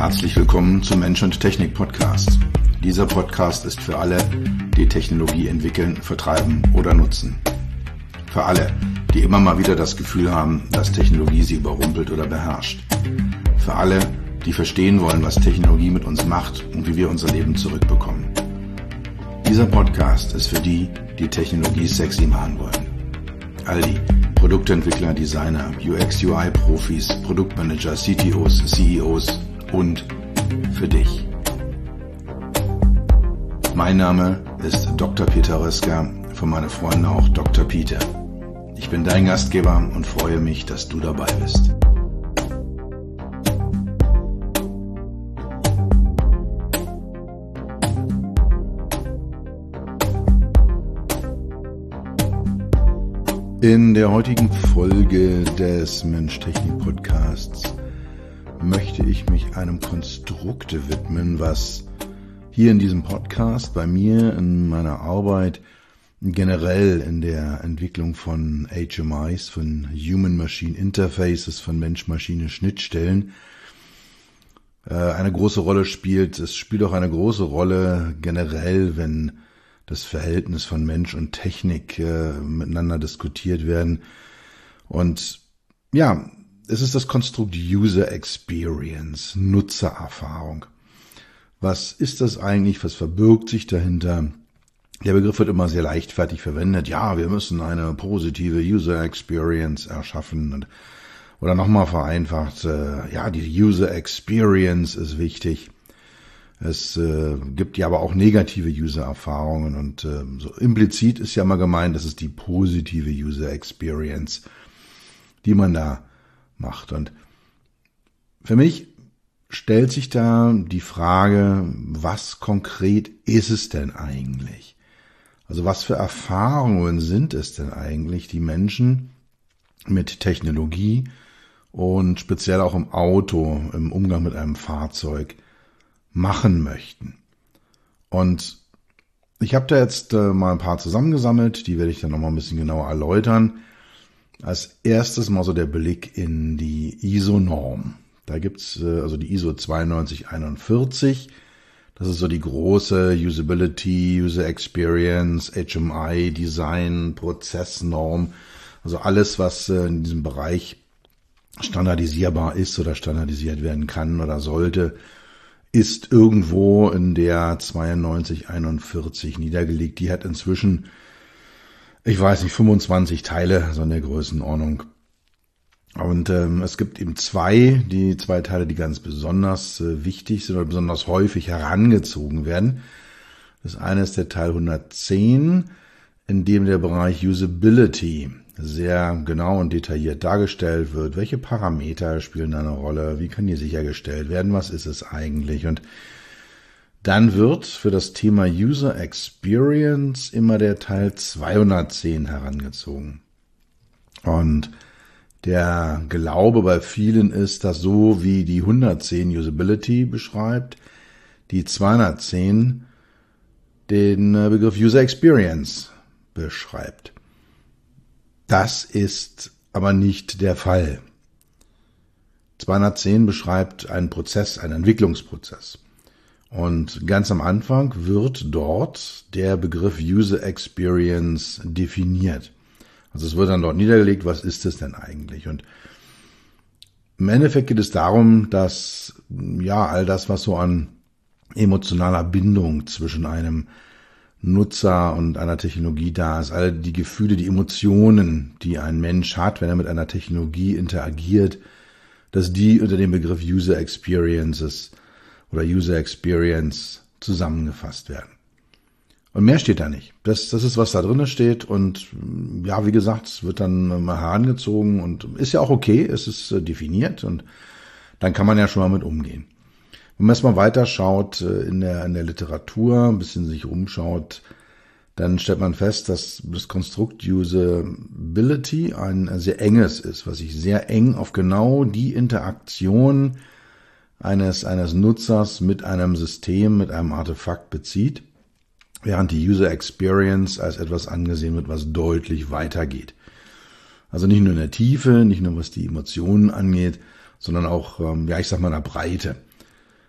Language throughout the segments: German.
Herzlich willkommen zum Mensch und Technik Podcast. Dieser Podcast ist für alle, die Technologie entwickeln, vertreiben oder nutzen. Für alle, die immer mal wieder das Gefühl haben, dass Technologie sie überrumpelt oder beherrscht. Für alle, die verstehen wollen, was Technologie mit uns macht und wie wir unser Leben zurückbekommen. Dieser Podcast ist für die, die Technologie sexy machen wollen. All die Produktentwickler, Designer, UX-UI-Profis, Produktmanager, CTOs, CEOs und für dich. Mein Name ist Dr. Peter Röska, für meine Freunde auch Dr. Peter. Ich bin dein Gastgeber und freue mich, dass du dabei bist. In der heutigen Folge des Mensch-Technik-Podcasts möchte ich mich einem Konstrukt widmen, was hier in diesem Podcast bei mir in meiner Arbeit generell in der Entwicklung von HMIs, von Human-Machine Interfaces, von Mensch-Maschine-Schnittstellen eine große Rolle spielt. Es spielt auch eine große Rolle generell, wenn das Verhältnis von Mensch und Technik miteinander diskutiert werden. Und ja, es ist das Konstrukt User Experience, Nutzererfahrung. Was ist das eigentlich? Was verbirgt sich dahinter? Der Begriff wird immer sehr leichtfertig verwendet. Ja, wir müssen eine positive User Experience erschaffen. Oder nochmal vereinfacht, ja, die User Experience ist wichtig. Es gibt ja aber auch negative User-Erfahrungen und so implizit ist ja mal gemeint, das ist die positive User-Experience, die man da macht. Und für mich stellt sich da die Frage, was konkret ist es denn eigentlich? Also was für Erfahrungen sind es denn eigentlich, die Menschen mit Technologie und speziell auch im Auto, im Umgang mit einem Fahrzeug machen möchten. Und ich habe da jetzt mal ein paar zusammengesammelt, die werde ich dann nochmal ein bisschen genauer erläutern. Als erstes mal so der Blick in die ISO-Norm. Da gibt's also die ISO 9241, das ist so die große Usability, User Experience, HMI, Design, Prozessnorm, also alles, was in diesem Bereich standardisierbar ist oder standardisiert werden kann oder sollte, ist irgendwo in der 9241 niedergelegt. Die hat inzwischen, ich weiß nicht, 25 Teile, so in der Größenordnung. Und es gibt eben die zwei Teile, die ganz besonders wichtig sind oder besonders häufig herangezogen werden. Das eine ist der Teil 110, in dem der Bereich Usability sehr genau und detailliert dargestellt wird. Welche Parameter spielen da eine Rolle? Wie können die sichergestellt werden? Was ist es eigentlich? Und dann wird für das Thema User Experience immer der Teil 210 herangezogen. Und der Glaube bei vielen ist, dass so wie die 110 Usability beschreibt, die 210 den Begriff User Experience beschreibt. Das ist aber nicht der Fall. 210 beschreibt einen Prozess, einen Entwicklungsprozess. Und ganz am Anfang wird dort der Begriff User Experience definiert. Also es wird dann dort niedergelegt, was ist es denn eigentlich? Und im Endeffekt geht es darum, dass ja all das, was so an emotionaler Bindung zwischen einem Nutzer und einer Technologie da ist, all die Gefühle, die Emotionen, die ein Mensch hat, wenn er mit einer Technologie interagiert, dass die unter dem Begriff User Experiences oder User Experience zusammengefasst werden. Und mehr steht da nicht. Das ist, was da drin steht und ja, wie gesagt, es wird dann mal herangezogen und ist ja auch okay, es ist definiert und dann kann man ja schon mal mit umgehen. Wenn man erstmal weiter schaut in der Literatur, ein bisschen sich umschaut, dann stellt man fest, dass das Konstrukt Usability ein sehr enges ist, was sich sehr eng auf genau die Interaktion eines Nutzers mit einem System, mit einem Artefakt bezieht, während die User Experience als etwas angesehen wird, was deutlich weitergeht. Also nicht nur in der Tiefe, nicht nur was die Emotionen angeht, sondern auch, ja, ich sag mal in der Breite.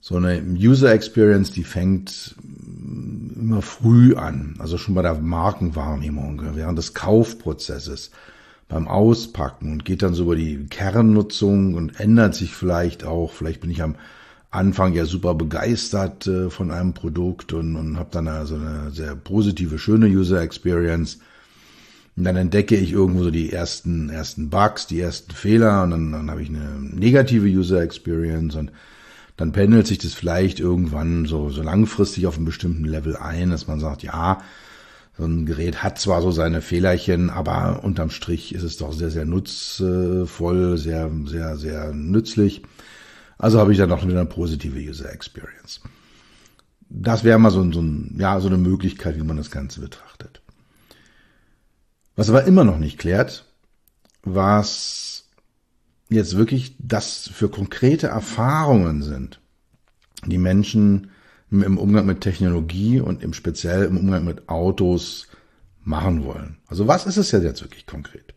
So eine User Experience, die fängt immer früh an, also schon bei der Markenwahrnehmung, während des Kaufprozesses, beim Auspacken und geht dann so über die Kernnutzung und ändert sich vielleicht auch. Vielleicht bin ich am Anfang ja super begeistert von einem Produkt und habe dann also eine sehr positive, schöne User Experience. Und dann entdecke ich irgendwo so die ersten Bugs, die ersten Fehler und dann habe ich eine negative User Experience und dann pendelt sich das vielleicht irgendwann so langfristig auf einem bestimmten Level ein, dass man sagt, ja, so ein Gerät hat zwar so seine Fehlerchen, aber unterm Strich ist es doch sehr, sehr nutzvoll, sehr, sehr, sehr nützlich. Also habe ich dann noch wieder eine positive User Experience. Das wäre mal so eine Möglichkeit, wie man das Ganze betrachtet. Was aber immer noch nicht klärt, was jetzt wirklich das für konkrete Erfahrungen sind, die Menschen im Umgang mit Technologie und im speziell im Umgang mit Autos machen wollen. Also was ist es jetzt wirklich konkret?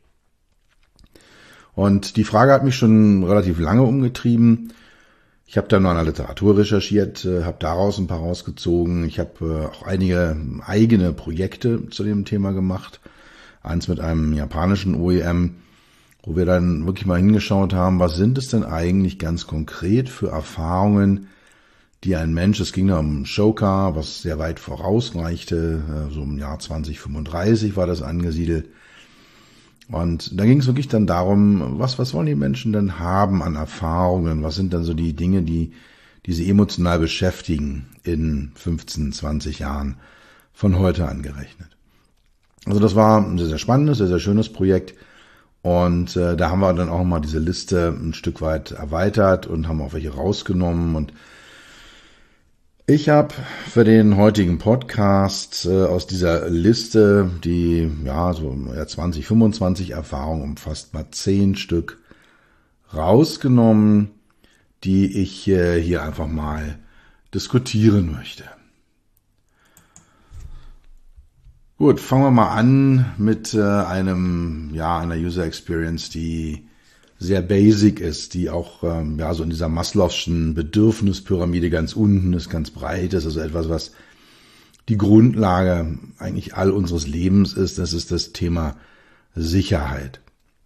Und die Frage hat mich schon relativ lange umgetrieben. Ich habe da noch in der Literatur recherchiert, habe daraus ein paar rausgezogen. Ich habe auch einige eigene Projekte zu dem Thema gemacht. Eins mit einem japanischen OEM, wo wir dann wirklich mal hingeschaut haben, was sind es denn eigentlich ganz konkret für Erfahrungen, die ein Mensch, es ging da um Showcar, was sehr weit vorausreichte, so im Jahr 2035 war das angesiedelt. Und da ging es wirklich dann darum, was wollen die Menschen denn haben an Erfahrungen? Was sind dann so die Dinge, die sie emotional beschäftigen in 15, 20 Jahren von heute angerechnet? Also das war ein sehr, sehr spannendes, sehr, sehr schönes Projekt. Und da haben wir dann auch mal diese Liste ein Stück weit erweitert und haben auch welche rausgenommen. Und ich habe für den heutigen Podcast aus dieser Liste, die so 20, 25 Erfahrungen umfasst, mal 10 Stück rausgenommen, die ich hier einfach mal diskutieren möchte. Gut, fangen wir mal an mit einer User Experience, die sehr basic ist, die auch so in dieser Maslow'schen Bedürfnispyramide ganz unten ist, ganz breit ist, also etwas, was die Grundlage eigentlich all unseres Lebens ist. Das ist das Thema Sicherheit.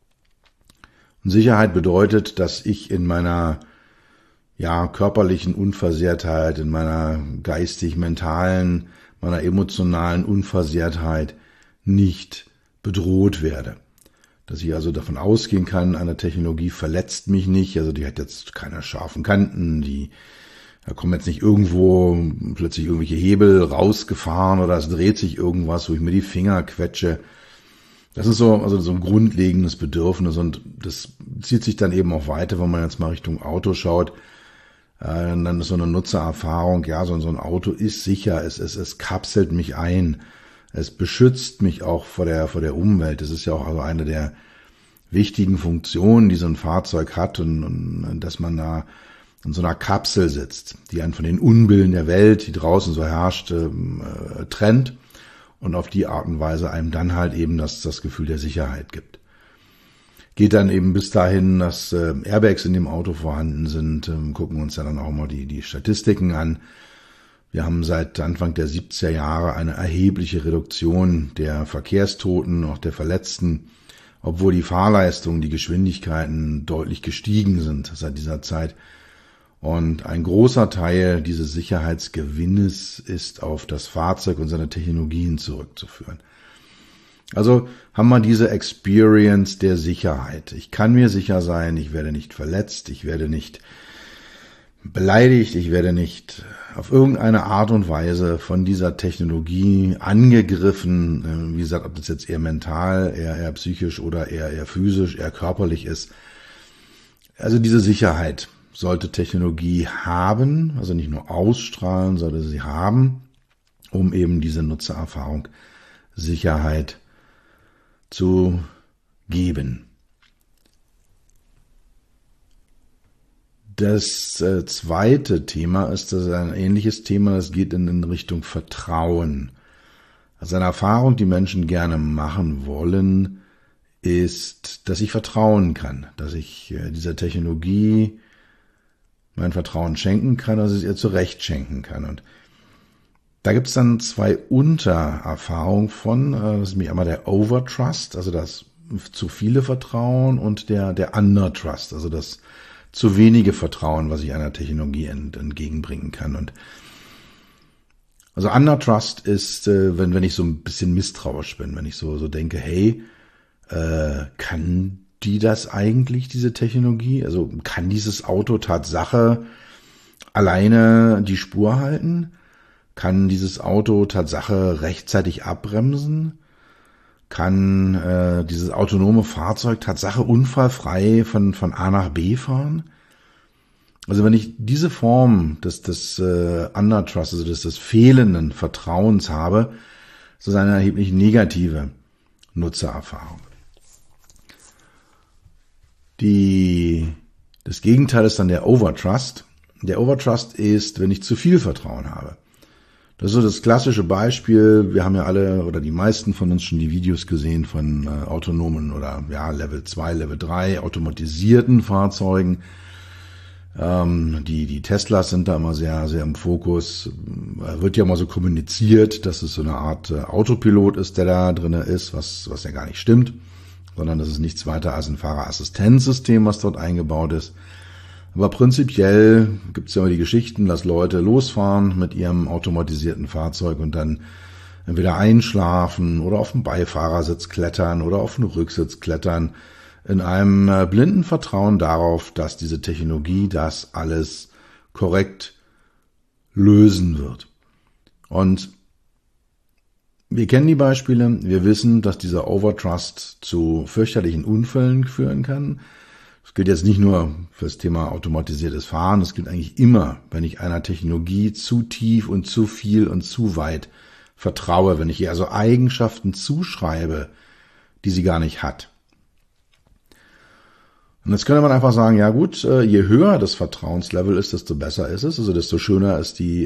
Und Sicherheit bedeutet, dass ich in meiner körperlichen Unversehrtheit, in meiner geistig-mentalen, meiner emotionalen Unversehrtheit nicht bedroht werde. Dass ich also davon ausgehen kann, eine Technologie verletzt mich nicht, also die hat jetzt keine scharfen Kanten, da kommen jetzt nicht irgendwo plötzlich irgendwelche Hebel rausgefahren oder es dreht sich irgendwas, wo ich mir die Finger quetsche. Das ist so ein grundlegendes Bedürfnis und das zieht sich dann eben auch weiter, wenn man jetzt mal Richtung Auto schaut. Dann ist so eine Nutzererfahrung, so ein Auto ist sicher, es kapselt mich ein. Es beschützt mich auch vor der Umwelt. Das ist ja auch also eine der wichtigen Funktionen, die so ein Fahrzeug hat und dass man da in so einer Kapsel sitzt, die einen von den Unbillen der Welt, die draußen so herrscht, trennt und auf die Art und Weise einem dann halt eben das Gefühl der Sicherheit gibt. Geht dann eben bis dahin, dass Airbags in dem Auto vorhanden sind, gucken uns ja dann auch mal die Statistiken an. Wir haben seit Anfang der 70er Jahre eine erhebliche Reduktion der Verkehrstoten, auch der Verletzten, obwohl die Fahrleistung, die Geschwindigkeiten deutlich gestiegen sind seit dieser Zeit. Und ein großer Teil dieses Sicherheitsgewinnes ist auf das Fahrzeug und seine Technologien zurückzuführen. Also haben wir diese Experience der Sicherheit. Ich kann mir sicher sein, ich werde nicht verletzt, ich werde nicht beleidigt, ich werde nicht auf irgendeine Art und Weise von dieser Technologie angegriffen. Wie gesagt, ob das jetzt eher mental, eher psychisch oder eher physisch, eher körperlich ist. Also diese Sicherheit sollte Technologie haben, also nicht nur ausstrahlen, sollte sie haben, um eben diese Nutzererfahrung Sicherheit zu geben. Das zweite Thema ist ein ähnliches Thema, das geht in Richtung Vertrauen. Also eine Erfahrung, die Menschen gerne machen wollen, ist, dass ich vertrauen kann, dass ich dieser Technologie mein Vertrauen schenken kann, dass ich es ihr zurecht schenken kann. Und da gibt's dann zwei Untererfahrungen von. Das ist nämlich einmal der Overtrust, also das zu viele Vertrauen, und der Undertrust, also das zu wenige Vertrauen, was ich einer Technologie entgegenbringen kann. Und also Undertrust ist, wenn ich so ein bisschen misstrauisch bin, wenn ich so denke, hey, kann die das eigentlich, diese Technologie? Also kann dieses Auto Tatsache alleine die Spur halten? Kann dieses Auto Tatsache rechtzeitig abbremsen? Kann dieses autonome Fahrzeug Tatsache unfallfrei von A nach B fahren? Also wenn ich diese Form des Undertrust, also des fehlenden Vertrauens habe, ist das eine erheblich negative Nutzererfahrung. Das Gegenteil ist dann der Overtrust. Der Overtrust ist, wenn ich zu viel Vertrauen habe. Das ist so das klassische Beispiel. Wir haben ja alle oder die meisten von uns schon die Videos gesehen von autonomen oder Level 2, Level 3 automatisierten Fahrzeugen. Die Teslas sind da immer sehr, sehr im Fokus. Wird ja mal so kommuniziert, dass es so eine Art Autopilot ist, der da drin ist, was ja gar nicht stimmt, sondern das ist nichts weiter als ein Fahrerassistenzsystem, was dort eingebaut ist. Aber prinzipiell gibt es ja immer die Geschichten, dass Leute losfahren mit ihrem automatisierten Fahrzeug und dann entweder einschlafen oder auf den Beifahrersitz klettern oder auf den Rücksitz klettern, in einem blinden Vertrauen darauf, dass diese Technologie das alles korrekt lösen wird. Und wir kennen die Beispiele, wir wissen, dass dieser Overtrust zu fürchterlichen Unfällen führen kann. Das gilt jetzt nicht nur für das Thema automatisiertes Fahren, das gilt eigentlich immer, wenn ich einer Technologie zu tief und zu viel und zu weit vertraue, wenn ich ihr also Eigenschaften zuschreibe, die sie gar nicht hat. Und jetzt könnte man einfach sagen, ja gut, je höher das Vertrauenslevel ist, desto besser ist es, also desto schöner ist die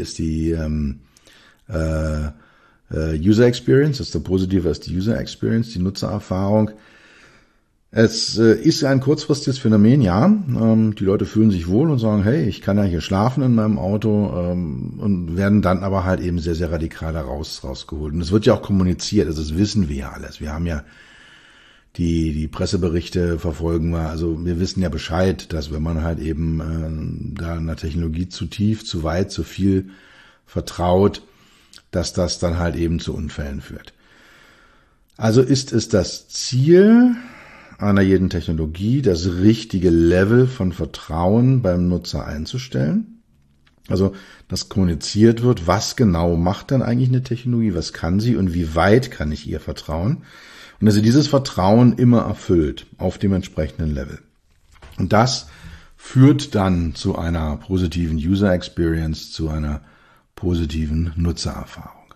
User Experience, desto positiver ist die User Experience, die Nutzererfahrung. Es ist ein kurzfristiges Phänomen, ja. Die Leute fühlen sich wohl und sagen, hey, ich kann ja hier schlafen in meinem Auto, und werden dann aber halt eben sehr, sehr radikal da rausgeholt. Und es wird ja auch kommuniziert, also das wissen wir ja alles. Wir haben ja die Presseberichte verfolgen wir, also wir wissen ja Bescheid, dass wenn man halt eben da einer Technologie zu tief, zu weit, zu viel vertraut, dass das dann halt eben zu Unfällen führt. Also ist es das Ziel einer jeden Technologie, das richtige Level von Vertrauen beim Nutzer einzustellen. Also, dass kommuniziert wird, was genau macht denn eigentlich eine Technologie, was kann sie und wie weit kann ich ihr vertrauen. Und dass sie dieses Vertrauen immer erfüllt auf dem entsprechenden Level. Und das führt dann zu einer positiven User Experience, zu einer positiven Nutzererfahrung.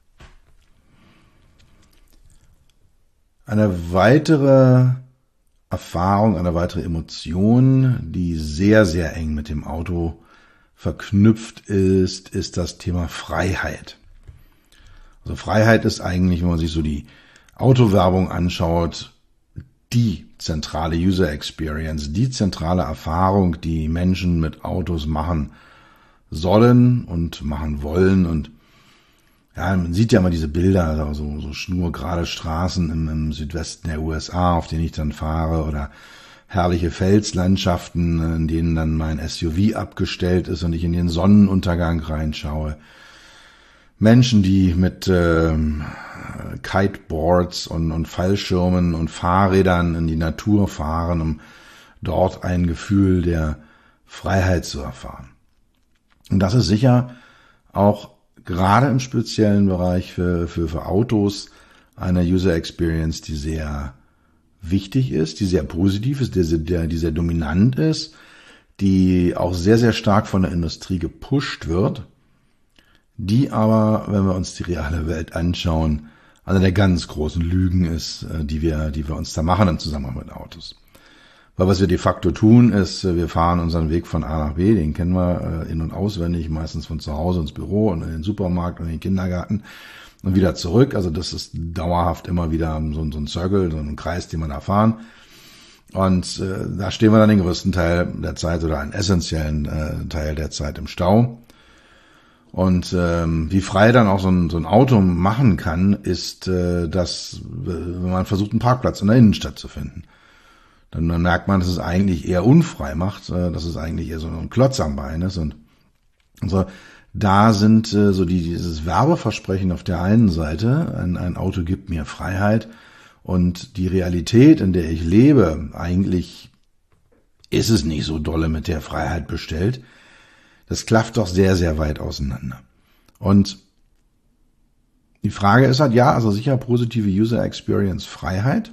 Eine weitere Erfahrung, eine weitere Emotion, die sehr, sehr eng mit dem Auto verknüpft ist das Thema Freiheit. Also Freiheit ist eigentlich, wenn man sich so die Autowerbung anschaut, die zentrale User Experience, die zentrale Erfahrung, die Menschen mit Autos machen sollen und machen wollen. Und ja, man sieht ja mal diese Bilder, so schnurgerade Straßen im Südwesten der USA, auf denen ich dann fahre, oder herrliche Felslandschaften, in denen dann mein SUV abgestellt ist und ich in den Sonnenuntergang reinschaue. Menschen, die mit Kiteboards und Fallschirmen und Fahrrädern in die Natur fahren, um dort ein Gefühl der Freiheit zu erfahren. Und das ist sicher auch gerade im speziellen Bereich für Autos eine User Experience, die sehr wichtig ist, die sehr positiv ist, die sehr dominant ist, die auch sehr, sehr stark von der Industrie gepusht wird, die aber, wenn wir uns die reale Welt anschauen, eine der ganz großen Lügen ist, die wir uns da machen im Zusammenhang mit Autos. Weil was wir de facto tun, ist, wir fahren unseren Weg von A nach B, den kennen wir in- und auswendig, meistens von zu Hause ins Büro und in den Supermarkt und in den Kindergarten und wieder zurück. Also das ist dauerhaft immer wieder so ein Circle, so ein Kreis, den wir da fahren. Und da stehen wir dann den größten Teil der Zeit oder einen essentiellen Teil der Zeit im Stau. Und wie frei dann auch so ein Auto machen kann, ist, dass wenn man versucht, einen Parkplatz in der Innenstadt zu finden. Dann merkt man, dass es eigentlich eher unfrei macht, dass es eigentlich eher so ein Klotz am Bein ist. Und so, da sind so dieses Werbeversprechen auf der einen Seite, ein Auto gibt mir Freiheit, und die Realität, in der ich lebe, eigentlich ist es nicht so dolle mit der Freiheit bestellt. Das klafft doch sehr, sehr weit auseinander. Und die Frage ist halt, ja, also sicher positive User Experience Freiheit.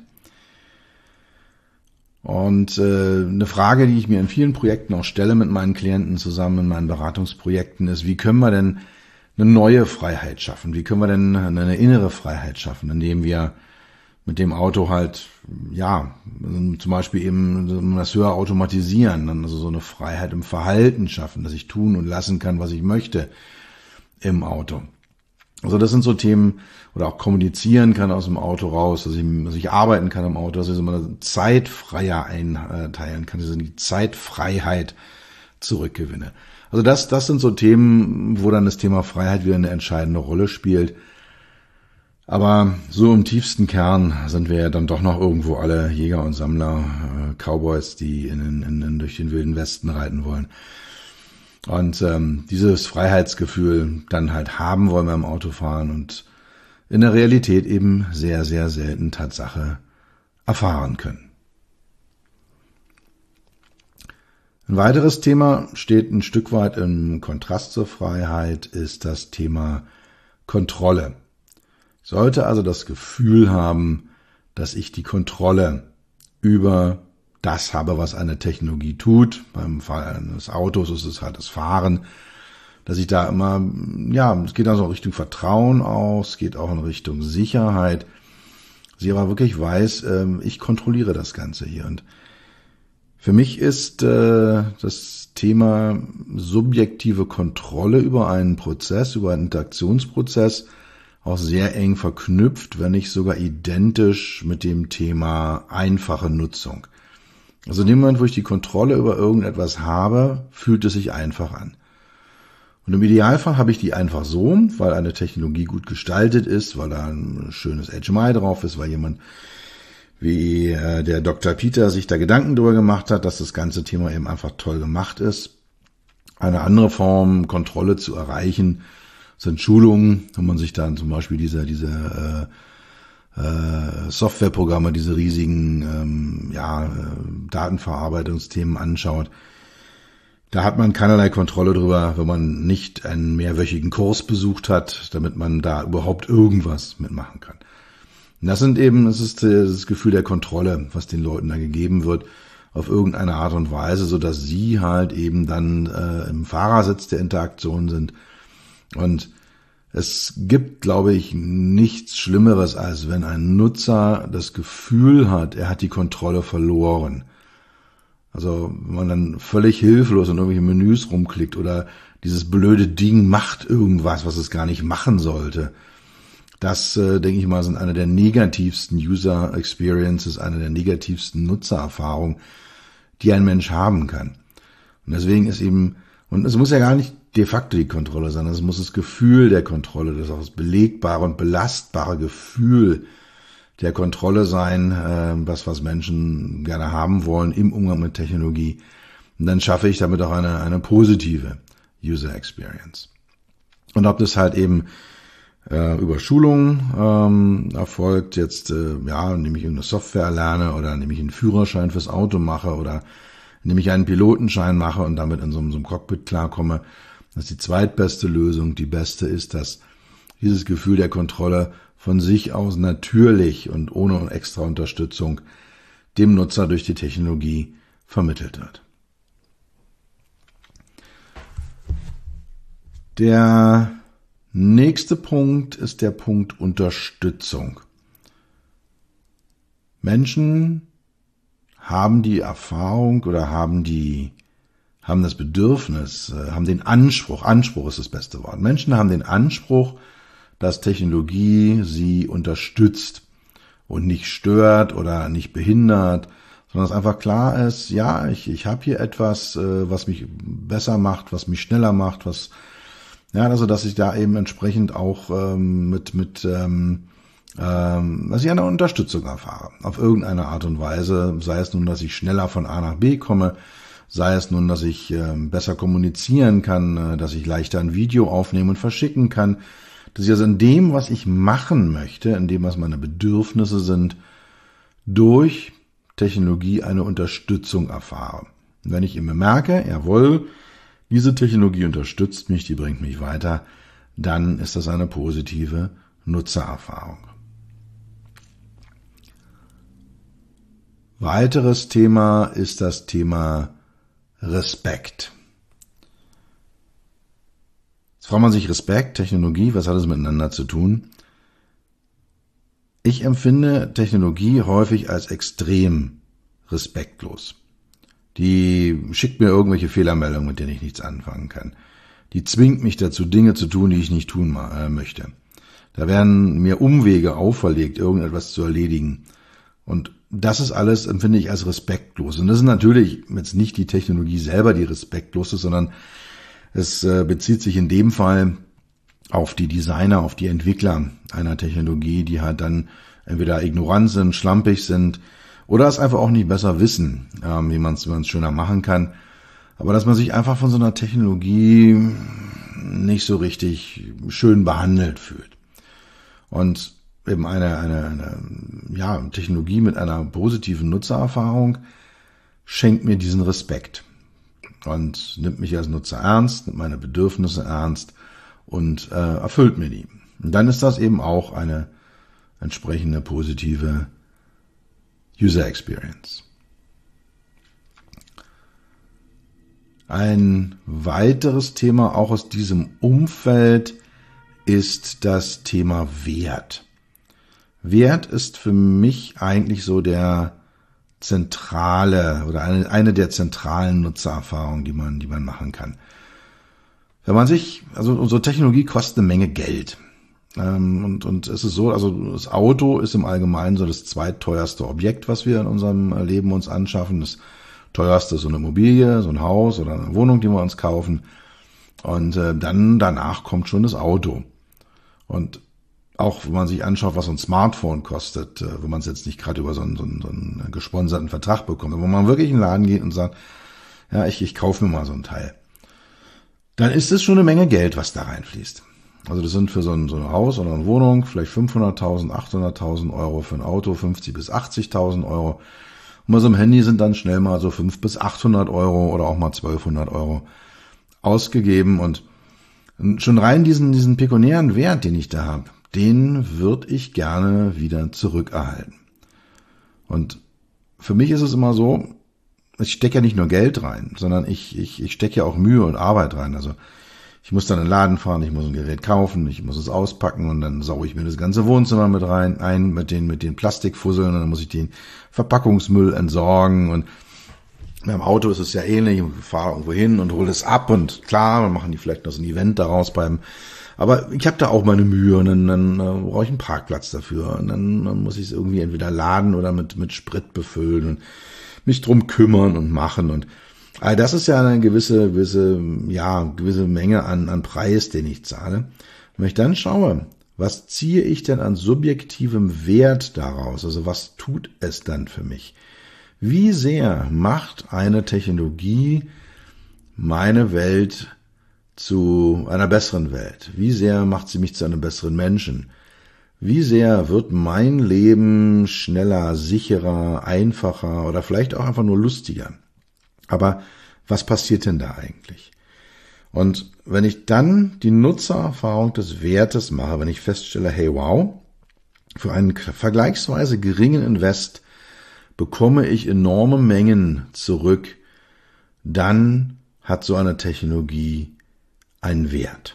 Und eine Frage, die ich mir in vielen Projekten auch stelle mit meinen Klienten zusammen, in meinen Beratungsprojekten, ist, wie können wir denn eine neue Freiheit schaffen? Wie können wir denn eine innere Freiheit schaffen, indem wir mit dem Auto halt, ja, zum Beispiel eben das höher automatisieren, dann also so eine Freiheit im Verhalten schaffen, dass ich tun und lassen kann, was ich möchte im Auto. Also das sind so Themen, oder auch kommunizieren kann aus dem Auto raus, dass ich arbeiten kann im Auto, dass ich so meine Zeit freier einteilen kann, dass ich die Zeitfreiheit zurückgewinne. Also das sind so Themen, wo dann das Thema Freiheit wieder eine entscheidende Rolle spielt. Aber so im tiefsten Kern sind wir ja dann doch noch irgendwo alle Jäger und Sammler, Cowboys, die durch den wilden Westen reiten wollen. Und dieses Freiheitsgefühl dann halt haben wollen beim Autofahren und in der Realität eben sehr, sehr selten Tatsache erfahren können. Ein weiteres Thema steht ein Stück weit im Kontrast zur Freiheit, ist das Thema Kontrolle. Ich sollte also das Gefühl haben, dass ich die Kontrolle über das habe, was eine Technologie tut. Beim Fall eines Autos ist es halt das Fahren, dass ich da immer, ja, es geht also in Richtung Vertrauen aus, es geht auch in Richtung Sicherheit. dass ich aber wirklich weiß, ich kontrolliere das Ganze hier. Und für mich ist das Thema subjektive Kontrolle über einen Prozess, über einen Interaktionsprozess auch sehr eng verknüpft, wenn nicht sogar identisch mit dem Thema einfache Nutzung. Also in dem Moment, wo ich die Kontrolle über irgendetwas habe, fühlt es sich einfach an. Und im Idealfall habe ich die einfach so, weil eine Technologie gut gestaltet ist, weil da ein schönes HMI drauf ist, weil jemand wie der Dr. Peter sich da Gedanken darüber gemacht hat, dass das ganze Thema eben einfach toll gemacht ist. Eine andere Form, Kontrolle zu erreichen, sind Schulungen, wenn man sich dann zum Beispiel diese Softwareprogramme, diese riesigen Datenverarbeitungsthemen anschaut. Da hat man keinerlei Kontrolle drüber, wenn man nicht einen mehrwöchigen Kurs besucht hat, damit man da überhaupt irgendwas mitmachen kann. Und das ist das Gefühl der Kontrolle, was den Leuten da gegeben wird, auf irgendeine Art und Weise, so dass sie halt eben dann im Fahrersitz der Interaktion sind. Und es gibt, glaube ich, nichts Schlimmeres, als wenn ein Nutzer das Gefühl hat, er hat die Kontrolle verloren. Also wenn man dann völlig hilflos in irgendwelche Menüs rumklickt oder dieses blöde Ding macht irgendwas, was es gar nicht machen sollte. Das, denke ich mal, sind eine der negativsten User Experiences, eine der negativsten Nutzererfahrungen, die ein Mensch haben kann. Und deswegen ist eben, und es muss ja gar nicht de facto die Kontrolle sein, es muss das Gefühl der Kontrolle, das auch das belegbare und belastbare Gefühl der Kontrolle sein, was Menschen gerne haben wollen im Umgang mit Technologie. Und dann schaffe ich damit auch eine positive User Experience. Und ob das halt eben über Schulungen erfolgt, jetzt indem ich irgendeine Software lerne oder indem ich einen Führerschein fürs Auto mache oder indem ich einen Pilotenschein mache und damit in so einem Cockpit klarkomme, das ist die zweitbeste Lösung. Die beste ist, dass dieses Gefühl der Kontrolle von sich aus natürlich und ohne extra Unterstützung dem Nutzer durch die Technologie vermittelt wird. Der nächste Punkt ist der Punkt Unterstützung. Menschen haben die Erfahrung oder haben das Bedürfnis, haben den Anspruch ist das beste Wort. Menschen haben den Anspruch, dass Technologie sie unterstützt und nicht stört oder nicht behindert, sondern dass einfach klar ist, ja, ich habe hier etwas, was mich besser macht, was mich schneller macht, also dass ich da eben entsprechend auch dass ich eine Unterstützung erfahre, auf irgendeine Art und Weise, sei es nun, dass ich schneller von A nach B komme, sei es nun, dass ich besser kommunizieren kann, dass ich leichter ein Video aufnehmen und verschicken kann, dass ich also in dem, was ich machen möchte, in dem, was meine Bedürfnisse sind, durch Technologie eine Unterstützung erfahre. Und wenn ich immer merke, jawohl, diese Technologie unterstützt mich, die bringt mich weiter, dann ist das eine positive Nutzererfahrung. Weiteres Thema ist das Thema Respekt. Jetzt fragt man sich Respekt, Technologie, was hat es miteinander zu tun? Ich empfinde Technologie häufig als extrem respektlos. Die schickt mir irgendwelche Fehlermeldungen, mit denen ich nichts anfangen kann. Die zwingt mich dazu, Dinge zu tun, die ich nicht tun möchte. Da werden mir Umwege auferlegt, irgendetwas zu erledigen. Und das ist alles, empfinde ich, als respektlos. Und das ist natürlich jetzt nicht die Technologie selber, die respektlos ist, sondern es bezieht sich in dem Fall auf die Designer, auf die Entwickler einer Technologie, die halt dann entweder ignorant sind, schlampig sind oder es einfach auch nicht besser wissen, wie man es schöner machen kann. Aber dass man sich einfach von so einer Technologie nicht so richtig schön behandelt fühlt. Und eben eine Technologie mit einer positiven Nutzererfahrung schenkt mir diesen Respekt und nimmt mich als Nutzer ernst, nimmt meine Bedürfnisse ernst und erfüllt mir die. Und dann ist das eben auch eine entsprechende positive User Experience. Ein weiteres Thema auch aus diesem Umfeld ist das Thema Wert. Wert ist für mich eigentlich so der zentrale oder eine der zentralen Nutzererfahrungen, die man machen kann. Wenn man sich, also unsere Technologie kostet eine Menge Geld. Und es ist so, also das Auto ist im Allgemeinen so das zweitteuerste Objekt, was wir in unserem Leben uns anschaffen. Das teuerste ist so eine Immobilie, so ein Haus oder eine Wohnung, die wir uns kaufen. Und dann danach kommt schon das Auto. Und auch wenn man sich anschaut, was so ein Smartphone kostet, wenn man es jetzt nicht gerade über so einen gesponserten Vertrag bekommt, aber wenn man wirklich in den Laden geht und sagt, ja, ich kaufe mir mal so ein Teil, dann ist es schon eine Menge Geld, was da reinfließt. Also das sind für so ein Haus oder eine Wohnung vielleicht 500.000, 800.000 Euro, für ein Auto 50.000 bis 80.000 Euro. Und bei so einem Handy sind dann schnell mal so 500 bis 800 Euro oder auch mal 1.200 Euro ausgegeben. Und schon rein diesen pekuniären Wert, den ich da habe, den würde ich gerne wieder zurückerhalten. Und für mich ist es immer so, ich stecke ja nicht nur Geld rein, sondern ich stecke ja auch Mühe und Arbeit rein. Also ich muss dann in den Laden fahren, ich muss ein Gerät kaufen, ich muss es auspacken und dann sauge ich mir das ganze Wohnzimmer mit den Plastikfusseln und dann muss ich den Verpackungsmüll entsorgen. Und beim Auto ist es ja ähnlich, ich fahre irgendwo hin und hole es ab und klar, dann machen die vielleicht noch so ein Event daraus aber ich habe da auch meine Mühe und dann brauche ich einen Parkplatz dafür und dann muss ich es irgendwie entweder laden oder mit Sprit befüllen und mich drum kümmern und machen und das ist ja eine gewisse Menge an Preis, den ich zahle. Und wenn ich dann schaue, was ziehe ich denn an subjektivem Wert daraus? Also was tut es dann für mich? Wie sehr macht eine Technologie meine Welt zu einer besseren Welt? Wie sehr macht sie mich zu einem besseren Menschen? Wie sehr wird mein Leben schneller, sicherer, einfacher oder vielleicht auch einfach nur lustiger? Aber was passiert denn da eigentlich? Und wenn ich dann die Nutzererfahrung des Wertes mache, wenn ich feststelle, hey wow, für einen vergleichsweise geringen Invest bekomme ich enorme Mengen zurück, dann hat so eine Technologie einen Wert.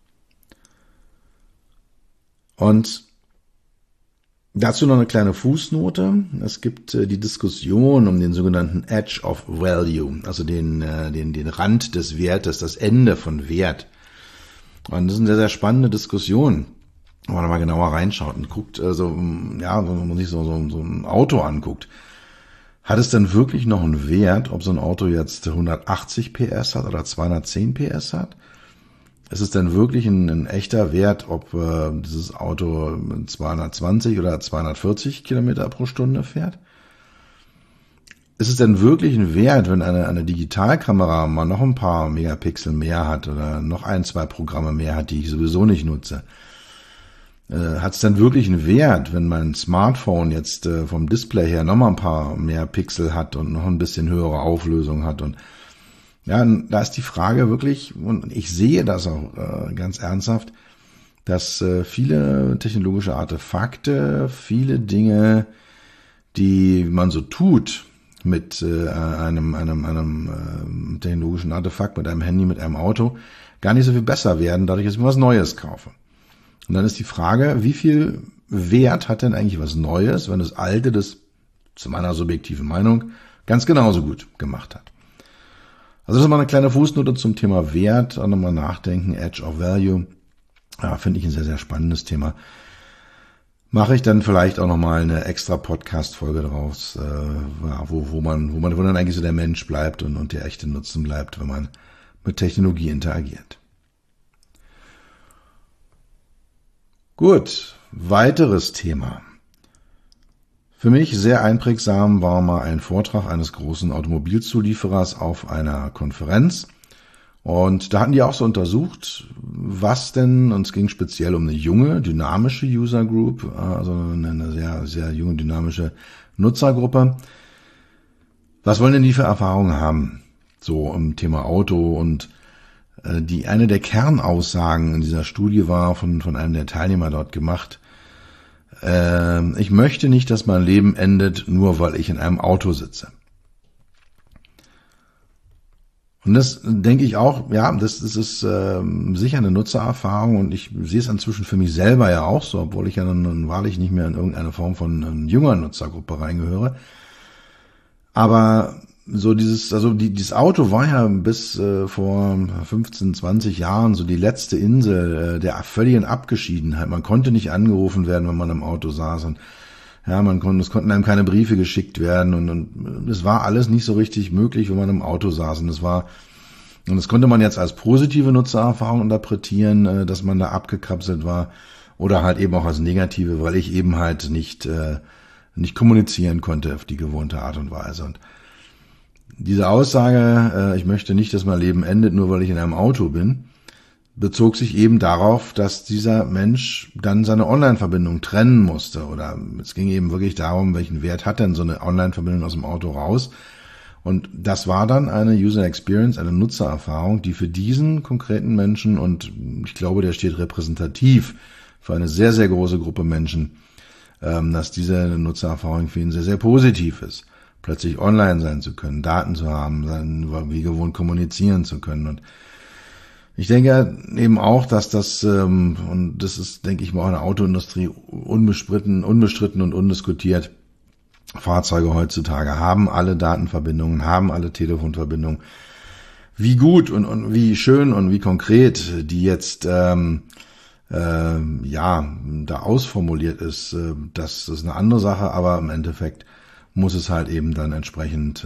Und dazu noch eine kleine Fußnote. Es gibt die Diskussion um den sogenannten Edge of Value, also den Rand des Wertes, das Ende von Wert. Und das ist eine sehr, sehr spannende Diskussion, wenn man da mal genauer reinschaut und guckt, wenn man sich so ein Auto anguckt. Hat es denn wirklich noch einen Wert, ob so ein Auto jetzt 180 PS hat oder 210 PS hat? Ist es denn wirklich ein echter Wert, ob dieses Auto 220 oder 240 Kilometer pro Stunde fährt? Ist es denn wirklich ein Wert, wenn eine Digitalkamera mal noch ein paar Megapixel mehr hat oder noch 1-2 Programme mehr hat, die ich sowieso nicht nutze? Hat es denn wirklich einen Wert, wenn mein Smartphone jetzt vom Display her noch mal ein paar mehr Pixel hat und noch ein bisschen höhere Auflösung hat? Und ja, da ist die Frage wirklich, und ich sehe das auch ganz ernsthaft, dass viele technologische Artefakte, viele Dinge, die man so tut mit einem technologischen Artefakt, mit einem Handy, mit einem Auto, gar nicht so viel besser werden, dadurch, dass ich mir was Neues kaufe. Und dann ist die Frage, wie viel Wert hat denn eigentlich was Neues, wenn das Alte das, zu meiner subjektiven Meinung, ganz genauso gut gemacht hat. Also das ist mal eine kleine Fußnote zum Thema Wert, auch nochmal nachdenken, Edge of Value. Ja, finde ich ein sehr, sehr spannendes Thema. Mache ich dann vielleicht auch nochmal eine extra Podcast-Folge draus, wo dann eigentlich so der Mensch bleibt und der echte Nutzen bleibt, wenn man mit Technologie interagiert. Gut, weiteres Thema. Für mich sehr einprägsam war mal ein Vortrag eines großen Automobilzulieferers auf einer Konferenz. Und da hatten die auch so untersucht, was denn, und es ging speziell um eine junge, dynamische User Group, also eine sehr, sehr junge, dynamische Nutzergruppe. Was wollen denn die für Erfahrungen haben? So im Thema Auto, und eine der Kernaussagen in dieser Studie war von einem der Teilnehmer dort gemacht: Ich möchte nicht, dass mein Leben endet, nur weil ich in einem Auto sitze. Und das denke ich auch, ja, das ist sicher eine Nutzererfahrung, und ich sehe es inzwischen für mich selber ja auch so, obwohl ich ja nun wahrlich nicht mehr in irgendeine Form von jünger Nutzergruppe reingehöre. Aber so dieses Auto war ja bis vor 15, 20 Jahren so die letzte Insel der völligen Abgeschiedenheit. Man konnte nicht angerufen werden, wenn man im Auto saß, und ja, es konnten einem keine Briefe geschickt werden, und es war alles nicht so richtig möglich, wenn man im Auto saß, und das konnte man jetzt als positive Nutzererfahrung interpretieren, dass man da abgekapselt war, oder halt eben auch als negative, weil ich eben halt nicht kommunizieren konnte auf die gewohnte Art und Weise. Und diese Aussage, ich möchte nicht, dass mein Leben endet, nur weil ich in einem Auto bin, bezog sich eben darauf, dass dieser Mensch dann seine Online-Verbindung trennen musste. Oder es ging eben wirklich darum, welchen Wert hat denn so eine Online-Verbindung aus dem Auto raus. Und das war dann eine User Experience, eine Nutzererfahrung, die für diesen konkreten Menschen, und ich glaube, der steht repräsentativ für eine sehr, sehr große Gruppe Menschen, dass diese Nutzererfahrung für ihn sehr, sehr positiv ist. Plötzlich online sein zu können, Daten zu haben, wie gewohnt kommunizieren zu können. Und ich denke eben auch, dass das, und das ist, denke ich mal, auch in der Autoindustrie unbestritten und undiskutiert, Fahrzeuge heutzutage haben alle Datenverbindungen, haben alle Telefonverbindungen. Wie gut und wie schön und wie konkret die jetzt da ausformuliert ist, das ist eine andere Sache, aber im Endeffekt muss es halt eben dann entsprechend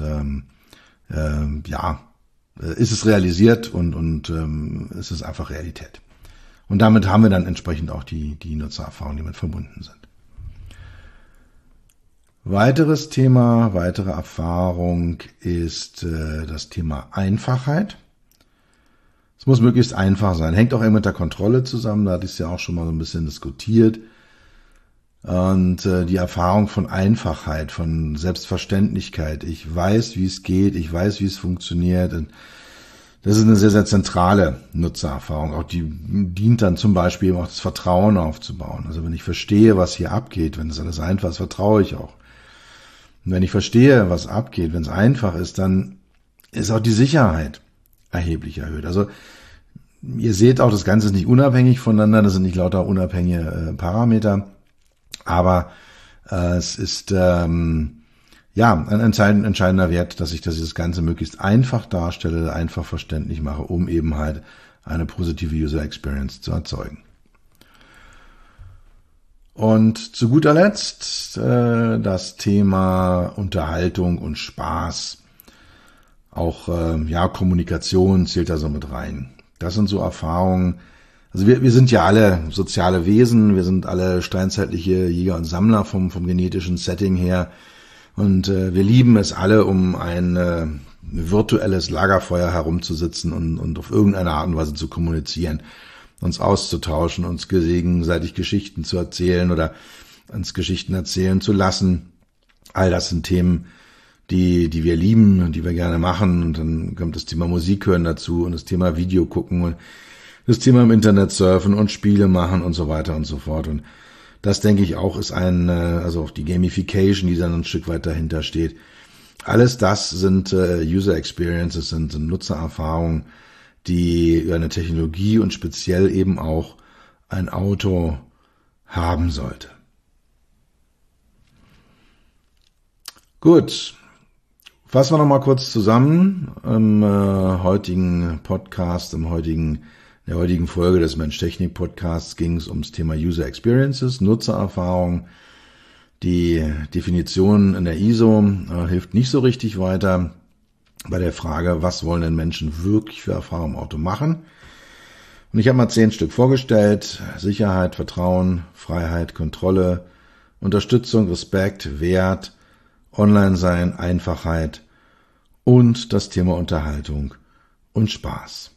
ist es realisiert und es ist einfach Realität. Und damit haben wir dann entsprechend auch die Nutzererfahrungen, die mit verbunden sind. Weiteres Thema, weitere Erfahrung ist das Thema Einfachheit. Es muss möglichst einfach sein. Hängt auch eng mit der Kontrolle zusammen, da hatte ich es ja auch schon mal so ein bisschen diskutiert. Und die Erfahrung von Einfachheit, von Selbstverständlichkeit. Ich weiß, wie es geht, ich weiß, wie es funktioniert. Und das ist eine sehr, sehr zentrale Nutzererfahrung. Auch die dient dann zum Beispiel eben auch das Vertrauen aufzubauen. Also wenn ich verstehe, was hier abgeht, wenn es alles einfach ist, vertraue ich auch. Und wenn ich verstehe, was abgeht, wenn es einfach ist, dann ist auch die Sicherheit erheblich erhöht. Also ihr seht auch, das Ganze ist nicht unabhängig voneinander, das sind nicht lauter unabhängige Parameter. Aber es ist ein entscheidender Wert, dass ich das Ganze möglichst einfach darstelle, einfach verständlich mache, um eben halt eine positive User Experience zu erzeugen. Und zu guter Letzt das Thema Unterhaltung und Spaß. Auch Kommunikation zählt da so mit rein. Das sind so Erfahrungen. Also wir sind ja alle soziale Wesen, wir sind alle steinzeitliche Jäger und Sammler vom genetischen Setting her. Und wir lieben es alle, um ein virtuelles Lagerfeuer herumzusitzen und auf irgendeine Art und Weise zu kommunizieren, uns auszutauschen, uns gegenseitig Geschichten zu erzählen oder uns Geschichten erzählen zu lassen. All das sind Themen, die wir lieben und die wir gerne machen. Und dann kommt das Thema Musik hören dazu und das Thema Video gucken und das Thema im Internet surfen und Spiele machen und so weiter und so fort. Und das, denke ich, auch ist also auch die Gamification, die dann ein Stück weit dahinter steht. Alles das sind User Experiences, sind Nutzererfahrungen, die eine Technologie und speziell eben auch ein Auto haben sollte. Gut. Fassen wir noch mal kurz zusammen im heutigen Podcast, in der heutigen Folge des Mensch-Technik-Podcasts ging es ums Thema User Experiences, Nutzererfahrung. Die Definition in der ISO hilft nicht so richtig weiter bei der Frage, was wollen denn Menschen wirklich für Erfahrungen im Auto machen? Und ich habe mal 10 Stück vorgestellt: Sicherheit, Vertrauen, Freiheit, Kontrolle, Unterstützung, Respekt, Wert, Online-Sein, Einfachheit und das Thema Unterhaltung und Spaß.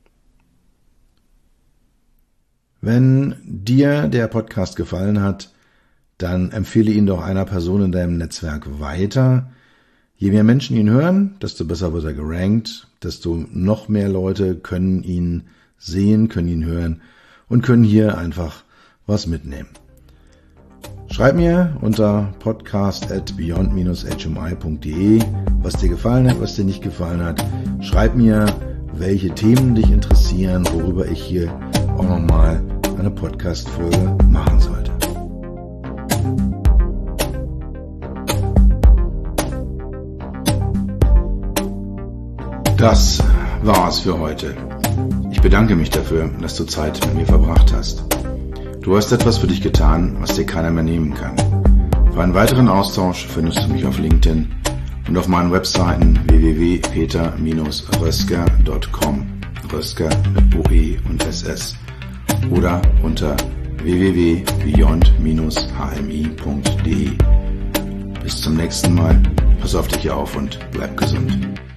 Wenn dir der Podcast gefallen hat, dann empfehle ihn doch einer Person in deinem Netzwerk weiter. Je mehr Menschen ihn hören, desto besser wird er gerankt, desto noch mehr Leute können ihn sehen, können ihn hören und können hier einfach was mitnehmen. Schreib mir unter podcast@beyond-hmi.de, was dir gefallen hat, was dir nicht gefallen hat. Schreib mir, welche Themen dich interessieren, worüber ich hier auch nochmal eine Podcast-Folge machen sollte. Das war's für heute. Ich bedanke mich dafür, dass du Zeit mit mir verbracht hast. Du hast etwas für dich getan, was dir keiner mehr nehmen kann. Für einen weiteren Austausch findest du mich auf LinkedIn und auf meinen Webseiten www.peter-rösker.com, Rösker mit OE und SS, oder unter www.beyond-hmi.de. Bis zum nächsten Mal, pass auf dich auf und bleib gesund.